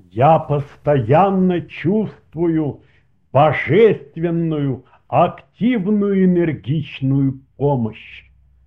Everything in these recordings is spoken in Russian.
Я постоянно чувствую божественную, активную, энергичную помощь.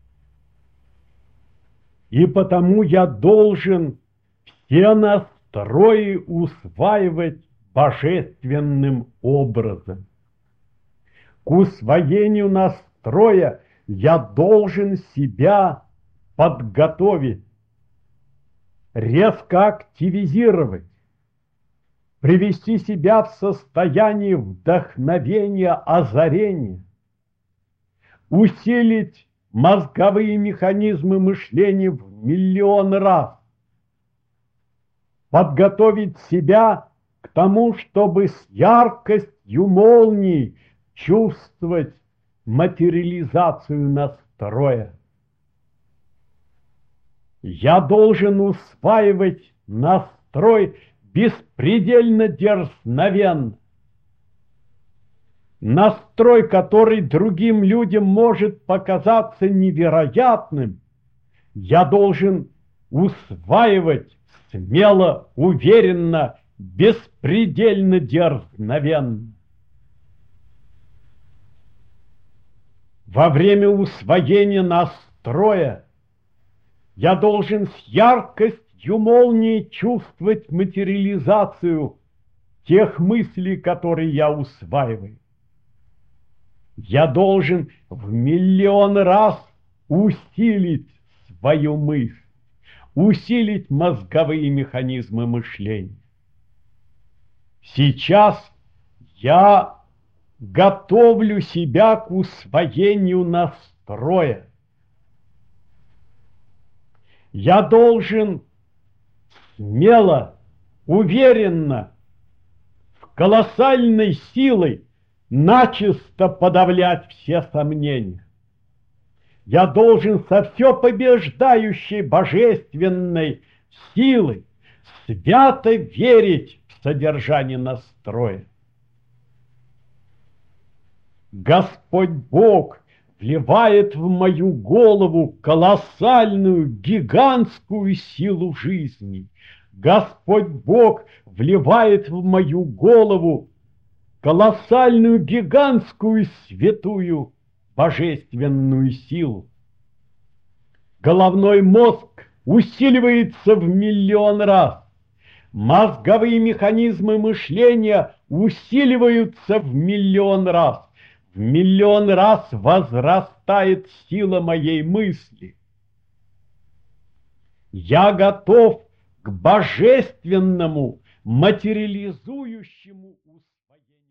И потому я должен все настрои усваивать божественным образом. К усвоению настроя я должен себя подготовить, резко активизировать, привести себя в состояние вдохновения, озарения, усилить мозговые механизмы мышления в миллион раз, подготовить себя к тому, чтобы с яркостью молний чувствовать материализацию настроя. Я должен усваивать настрой беспредельно дерзновенно. Настрой, который другим людям может показаться невероятным, я должен усваивать смело, уверенно, беспредельно дерзновенно. Во время усвоения настроя я должен с яркостью молнии чувствовать материализацию тех мыслей, которые я усваиваю. Я должен в миллион раз усилить свою мысль, усилить мозговые механизмы мышления. Сейчас я готовлю себя к усвоению настроя. Я должен смело, уверенно, с колоссальной силой начисто подавлять все сомнения. Я должен со все побеждающей божественной силой свято верить в содержание настроя. Господь Бог вливает в мою голову колоссальную, гигантскую силу жизни. Господь Бог вливает в мою голову колоссальную, гигантскую, святую, божественную силу. Головной мозг усиливается в миллион раз. Мозговые механизмы мышления усиливаются в миллион раз. В миллион раз возрастает сила моей мысли. Я готов к божественному, материализующему усвоению.